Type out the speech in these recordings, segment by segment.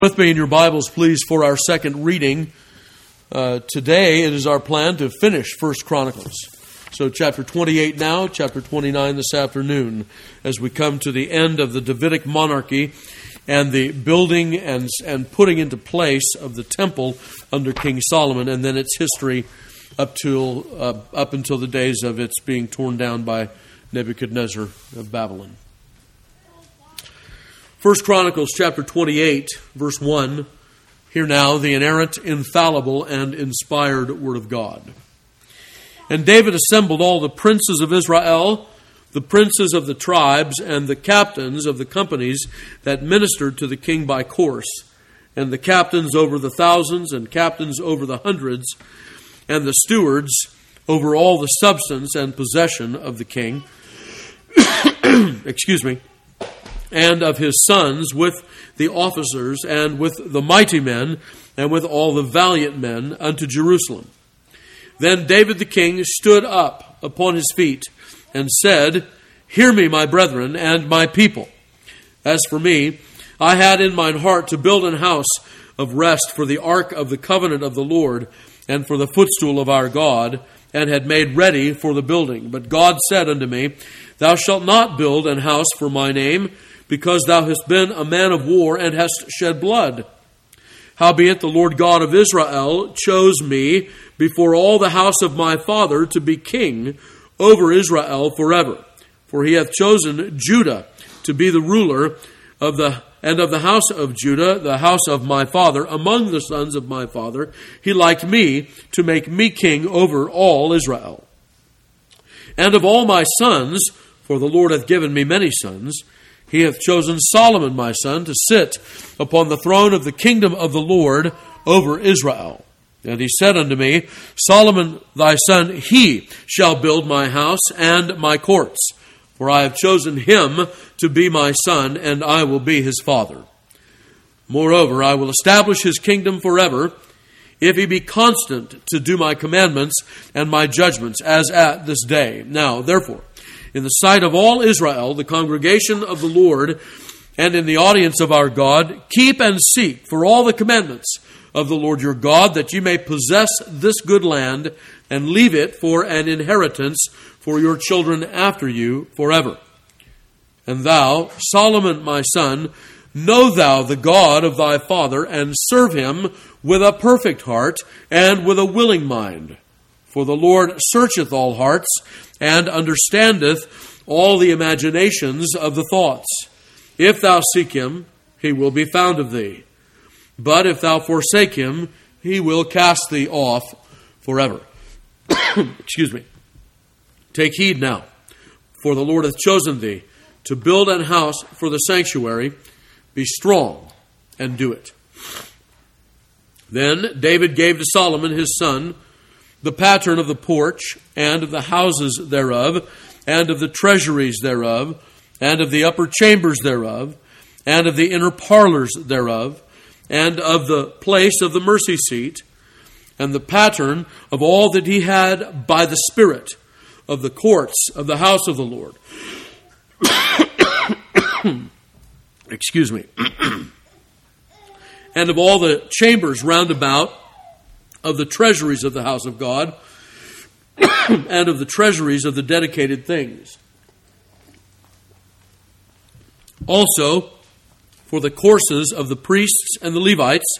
With me in your Bibles, please, for our second reading. Today, it is our plan to finish 1 Chronicles. So chapter 28 now, chapter 29 this afternoon, as we come to the end of the Davidic monarchy and the building and putting into place of the temple under King Solomon, and then its history up until the days of its being torn down by Nebuchadnezzar of Babylon. 1 Chronicles chapter 28, verse 1. Hear now the inerrant, infallible, and inspired word of God. And David assembled all the princes of Israel, the princes of the tribes, and the captains of the companies that ministered to the king by course, and the captains over the thousands, and captains over the hundreds, and the stewards over all the substance and possession of the king. And of his sons with the officers and with the mighty men and with all the valiant men unto Jerusalem. Then David the king stood up upon his feet and said, Hear me, my brethren and my people. As for me, I had in mine heart to build an house of rest for the ark of the covenant of the Lord and for the footstool of our God, and had made ready for the building. But God said unto me, Thou shalt not build an house for my name, because thou hast been a man of war and hast shed blood. Howbeit the Lord God of Israel chose me before all the house of my father to be king over Israel forever. For he hath chosen Judah to be the ruler of the house of Judah, the house of my father, among the sons of my father. He liked me to make me king over all Israel. And of all my sons, for the Lord hath given me many sons, He hath chosen Solomon my son to sit upon the throne of the kingdom of the Lord over Israel. And he said unto me, Solomon thy son, he shall build my house and my courts. For I have chosen him to be my son, and I will be his father. Moreover, I will establish his kingdom forever, if he be constant to do my commandments and my judgments, as at this day. Now, therefore, in the sight of all Israel, the congregation of the Lord, and in the audience of our God, keep and seek for all the commandments of the Lord your God, that ye may possess this good land, and leave it for an inheritance for your children after you forever. And thou, Solomon my son, know thou the God of thy father, and serve him with a perfect heart and with a willing mind. For the Lord searcheth all hearts, and understandeth all the imaginations of the thoughts. If thou seek him, he will be found of thee. But if thou forsake him, he will cast thee off forever. Excuse me. Take heed now, for the Lord hath chosen thee to build an house for the sanctuary. Be strong and do it. Then David gave to Solomon his son the pattern of the porch, and of the houses thereof, and of the treasuries thereof, and of the upper chambers thereof, and of the inner parlors thereof, and of the place of the mercy seat, and the pattern of all that he had by the Spirit of the courts of the house of the Lord. Excuse me. And of all the chambers round about, of the treasuries of the house of God, and of the treasuries of the dedicated things. Also, for the courses of the priests and the Levites,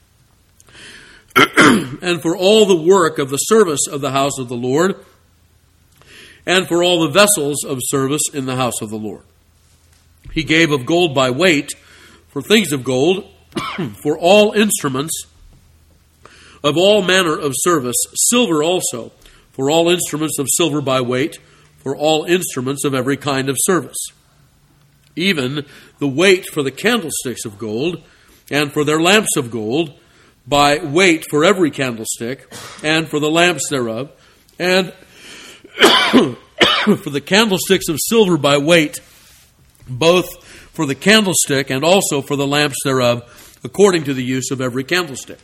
and for all the work of the service of the house of the Lord, and for all the vessels of service in the house of the Lord. He gave of gold by weight, for things of gold, for all instruments, of all manner of service, silver also, for all instruments of silver by weight, for all instruments of every kind of service. Even the weight for the candlesticks of gold, and for their lamps of gold, by weight for every candlestick, and for the lamps thereof, and for the candlesticks of silver by weight, both for the candlestick and also for the lamps thereof, according to the use of every candlestick.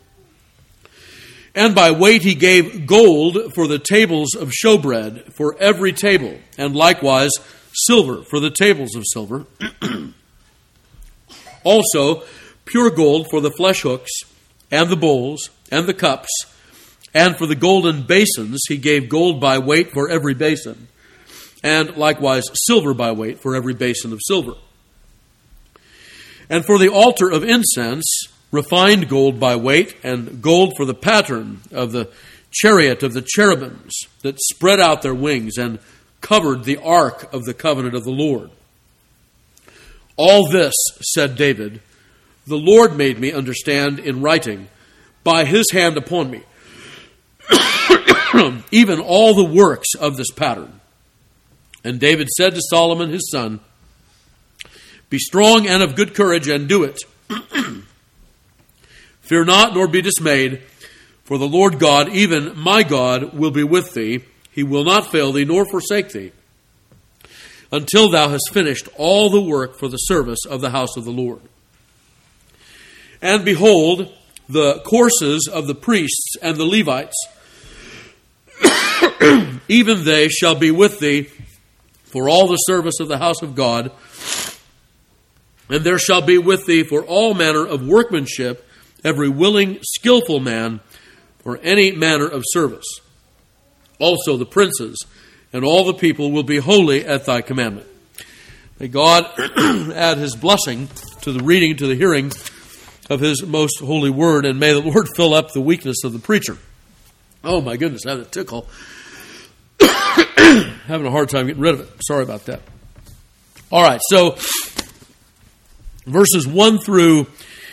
And by weight he gave gold for the tables of showbread, for every table, and likewise silver for the tables of silver. Also pure gold for the flesh hooks, and the bowls, and the cups, and for the golden basins he gave gold by weight for every basin, and likewise silver by weight for every basin of silver. And for the altar of incense, refined gold by weight, and gold for the pattern of the chariot of the cherubims that spread out their wings and covered the ark of the covenant of the Lord. All this, said David, the Lord made me understand in writing by his hand upon me, even all the works of this pattern. And David said to Solomon his son, be strong and of good courage, and do it. Fear not, nor be dismayed, for the Lord God, even my God, will be with thee. He will not fail thee, nor forsake thee, until thou hast finished all the work for the service of the house of the Lord. And behold, the courses of the priests and the Levites, even they shall be with thee for all the service of the house of God, and there shall be with thee for all manner of workmanship, every willing, skillful man, for any manner of service. Also the princes and all the people will be holy at thy commandment. May God add his blessing to the reading, to the hearing of his most holy word, and may the Lord fill up the weakness of the preacher. Oh my goodness, I had a tickle. Having a hard time getting rid of it. Sorry about that. All right, so verses 1 through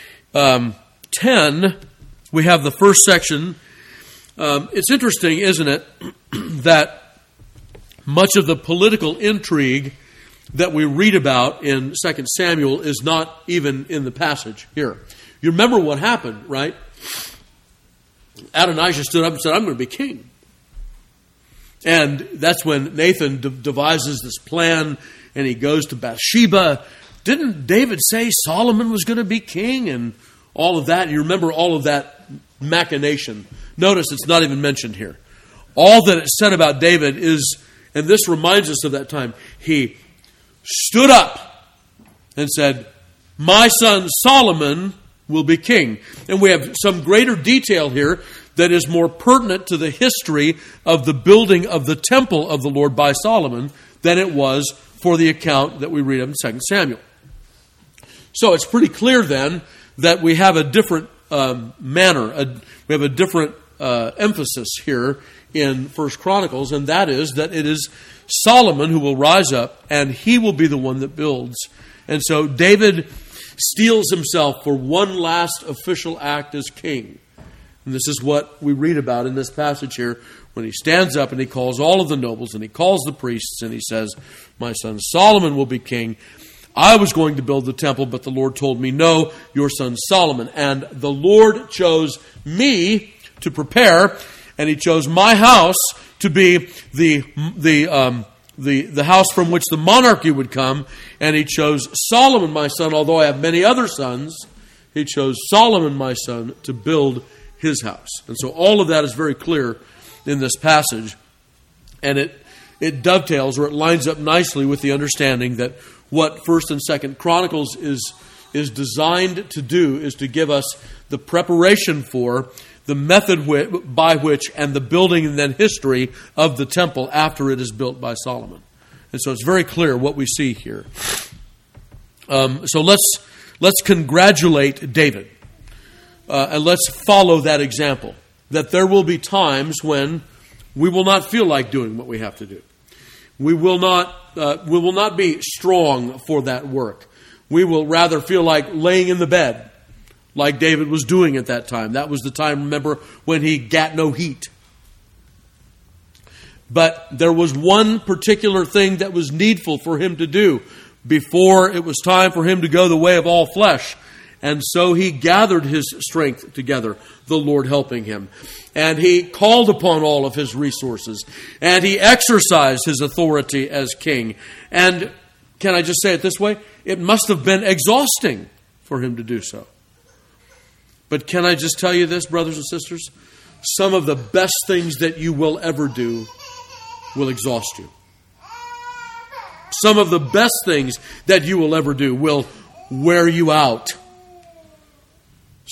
10, we have the first section. It's interesting, isn't it, that much of the political intrigue that we read about in 2 Samuel is not even in the passage here. You remember what happened, right? Adonijah stood up and said, I'm going to be king. And that's when Nathan devises this plan, and he goes to Bathsheba. Didn't David say Solomon was going to be king and all of that? You remember all of that machination. Notice it's not even mentioned here. All that it's said about David is, and this reminds us of that time, he stood up and said, my son Solomon will be king. And we have some greater detail here that is more pertinent to the history of the building of the temple of the Lord by Solomon than it was for the account that we read of in 2 Samuel. So it's pretty clear then that we have a different manner, we have a different emphasis here in 1 Chronicles, and that is that it is Solomon who will rise up, and he will be the one that builds. And so David steels himself for one last official act as king. And this is what we read about in this passage here, when he stands up and he calls all of the nobles and he calls the priests and he says, my son Solomon will be king. I was going to build the temple, but the Lord told me, no, your son Solomon. And the Lord chose me to prepare, and he chose my house to be the house from which the monarchy would come. And he chose Solomon, my son, although I have many other sons, he chose Solomon, my son, to build his house. And so all of that is very clear in this passage. And it dovetails, or it lines up nicely with the understanding that what 1st and 2nd Chronicles is designed to do is to give us the preparation for the method by which, and the building and then history of the temple after it is built by Solomon. And so it's very clear what we see here. So let's congratulate David. And let's follow that example. That there will be times when we will not feel like doing what we have to do. We will not be strong for that work. We will rather feel like laying in the bed, like David was doing at that time. That was the time, remember, when he got no heat. But there was one particular thing that was needful for him to do before it was time for him to go the way of all flesh. And so he gathered his strength together, the Lord helping him. And he called upon all of his resources. And he exercised his authority as king. And can I just say it this way? It must have been exhausting for him to do so. But can I just tell you this, brothers and sisters? Some of the best things that you will ever do will exhaust you. Some of the best things that you will ever do will wear you out.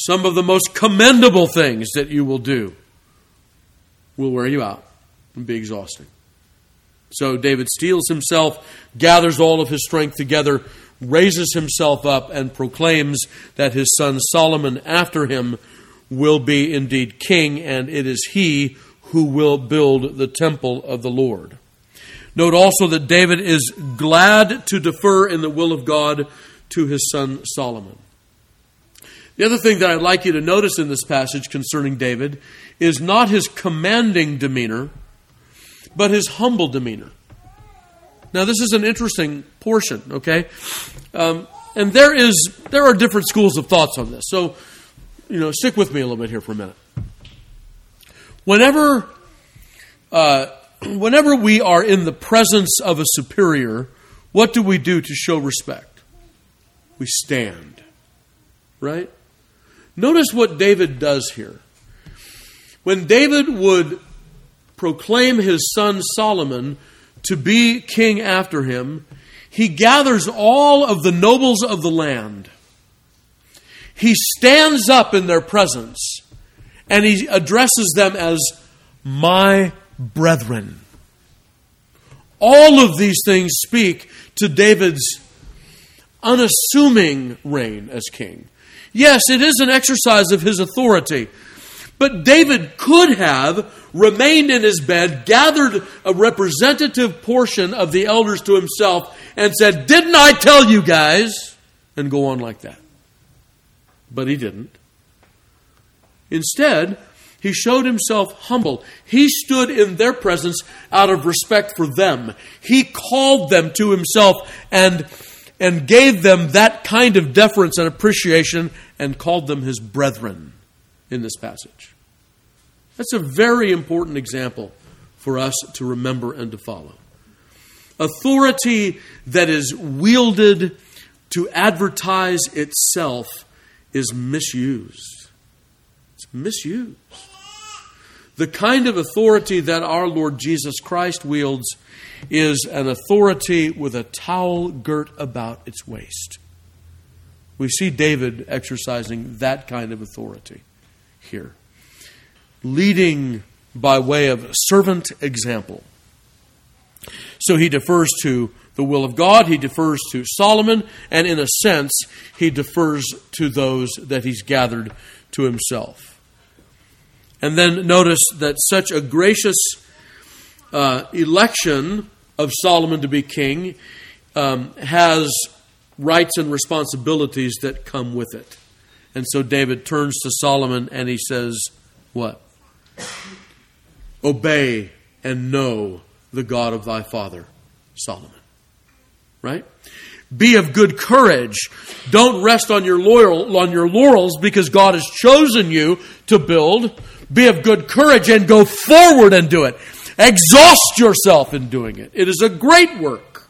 some of the most commendable things that you will do will wear you out and be exhausting. So David steels himself, gathers all of his strength together, raises himself up, and proclaims that his son Solomon after him will be indeed king, and it is he who will build the temple of the Lord. Note also that David is glad to defer in the will of God to his son Solomon. The other thing that I'd like you to notice in this passage concerning David is not his commanding demeanor, but his humble demeanor. Now, this is an interesting portion, okay? And there are different schools of thoughts on this. So, stick with me a little bit here for a minute. Whenever we are in the presence of a superior, what do we do to show respect? We stand, right? Notice what David does here. When David would proclaim his son Solomon to be king after him, he gathers all of the nobles of the land. He stands up in their presence and he addresses them as my brethren. All of these things speak to David's unassuming reign as king. Yes, it is an exercise of his authority, but David could have remained in his bed, gathered a representative portion of the elders to himself, and said, "Didn't I tell you guys?" and go on like that. But he didn't. Instead, he showed himself humble. He stood in their presence out of respect for them. He called them to himself and gave them that kind of deference and appreciation and called them his brethren in this passage. That's a very important example for us to remember and to follow. Authority that is wielded to advertise itself is misused. It's misused. The kind of authority that our Lord Jesus Christ wields is an authority with a towel girt about its waist. We see David exercising that kind of authority here, leading by way of servant example. So he defers to the will of God, he defers to Solomon, and in a sense, he defers to those that he's gathered to himself. And then notice that such a gracious election of Solomon to be king has rights and responsibilities that come with it. And so David turns to Solomon and he says, what? Obey and know the God of thy father, Solomon. Right? Be of good courage. Don't rest on your laurels because God has chosen you to build. Be of good courage and go forward and do it. Exhaust yourself in doing it. It is a great work.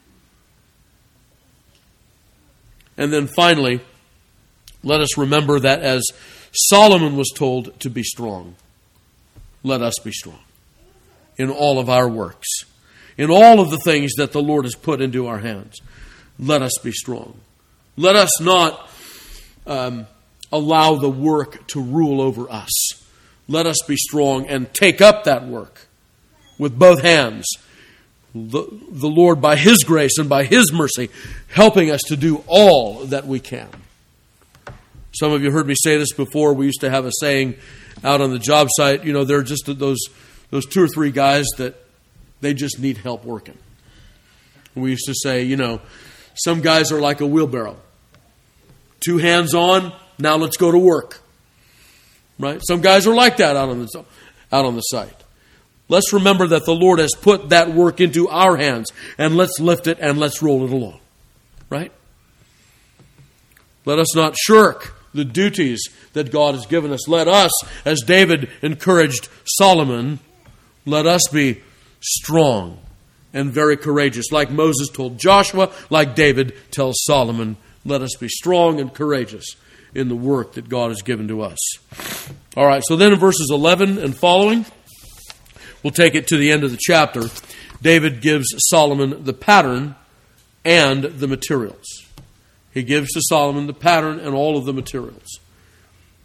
And then finally, let us remember that as Solomon was told to be strong, let us be strong in all of our works, in all of the things that the Lord has put into our hands. Let us be strong. Let us not allow the work to rule over us. Let us be strong and take up that work with both hands. The Lord, by His grace and by His mercy, helping us to do all that we can. Some of you heard me say this before. We used to have a saying out on the job site, there are just those 2 or 3 guys that they just need help working. We used to say, some guys are like a wheelbarrow. 2 hands on, now let's go to work. Right? Some guys are like that out on the site. Let's remember that the Lord has put that work into our hands, and let's lift it and let's roll it along. Right? Let us not shirk the duties that God has given us. Let us, as David encouraged Solomon, let us be strong and very courageous. Like Moses told Joshua, like David tells Solomon, let us be strong and courageous in the work that God has given to us. All right, so then in verses 11 and following, we'll take it to the end of the chapter. David gives Solomon the pattern and the materials. He gives to Solomon the pattern and all of the materials.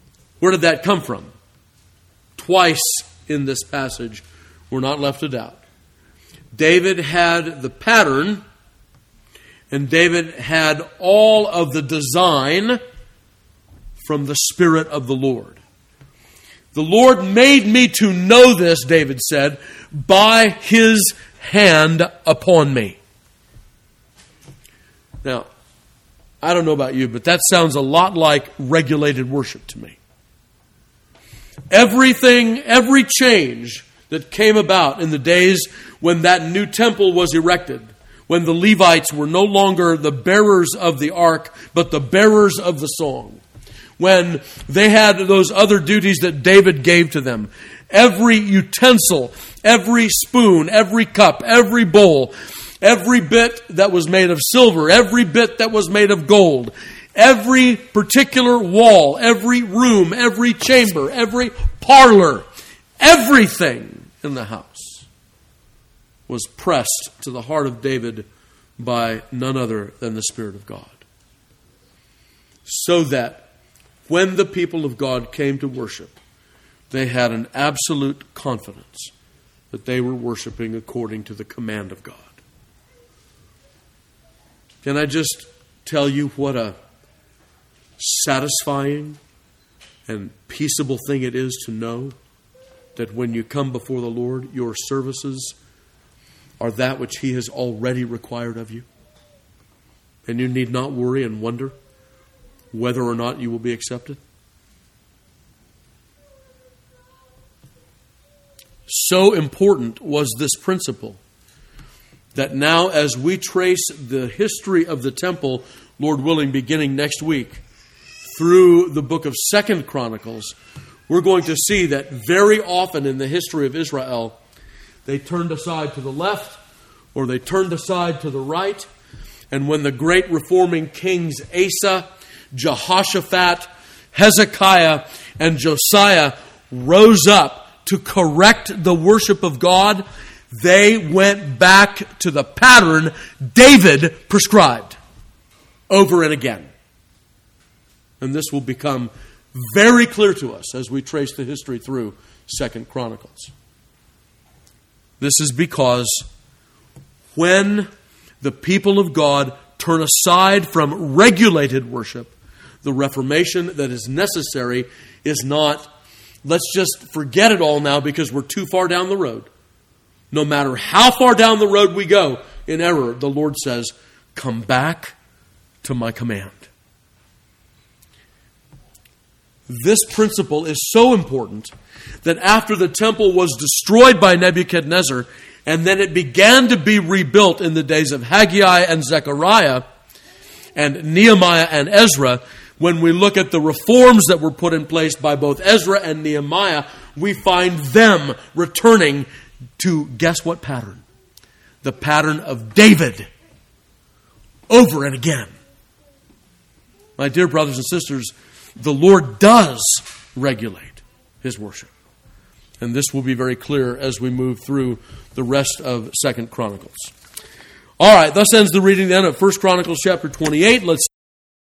Where did that come from? Twice in this passage, we're not left to doubt. David had the pattern, and David had all of the design from the Spirit of the Lord. The Lord made me to know this, David said, by His hand upon me. Now, I don't know about you, but that sounds a lot like regulated worship to me. Everything, every change that came about in the days when that new temple was erected, when the Levites were no longer the bearers of the ark, but the bearers of the song, when they had those other duties that David gave to them, every utensil, every spoon, every cup, every bowl, every bit that was made of silver, every bit that was made of gold, every particular wall, every room, every chamber, every parlor, everything in the house was pressed to the heart of David by none other than the Spirit of God. So that when the people of God came to worship, they had an absolute confidence that they were worshiping according to the command of God. Can I just tell you what a satisfying and peaceable thing it is to know that when you come before the Lord, your services are that which He has already required of you? And you need not worry and wonder whether or not you will be accepted? So important was this principle that now, as we trace the history of the temple, Lord willing, beginning next week, through the book of 2 Chronicles, we're going to see that very often in the history of Israel, they turned aside to the left or they turned aside to the right. And when the great reforming kings Asa, Jehoshaphat, Hezekiah, and Josiah rose up to correct the worship of God, they went back to the pattern David prescribed over and again. And this will become very clear to us as we trace the history through 2 Chronicles. This is because when the people of God turn aside from regulated worship, the reformation that is necessary is not, let's just forget it all now because we're too far down the road. No matter how far down the road we go in error, the Lord says, come back to my command. This principle is so important that after the temple was destroyed by Nebuchadnezzar, and then it began to be rebuilt in the days of Haggai and Zechariah and Nehemiah and Ezra, when we look at the reforms that were put in place by both Ezra and Nehemiah, we find them returning to, guess what pattern? The pattern of David over and again. My dear brothers and sisters, the Lord does regulate His worship. And this will be very clear as we move through the rest of 2 Chronicles. All right, thus ends the reading then of 1 Chronicles chapter 28. Let's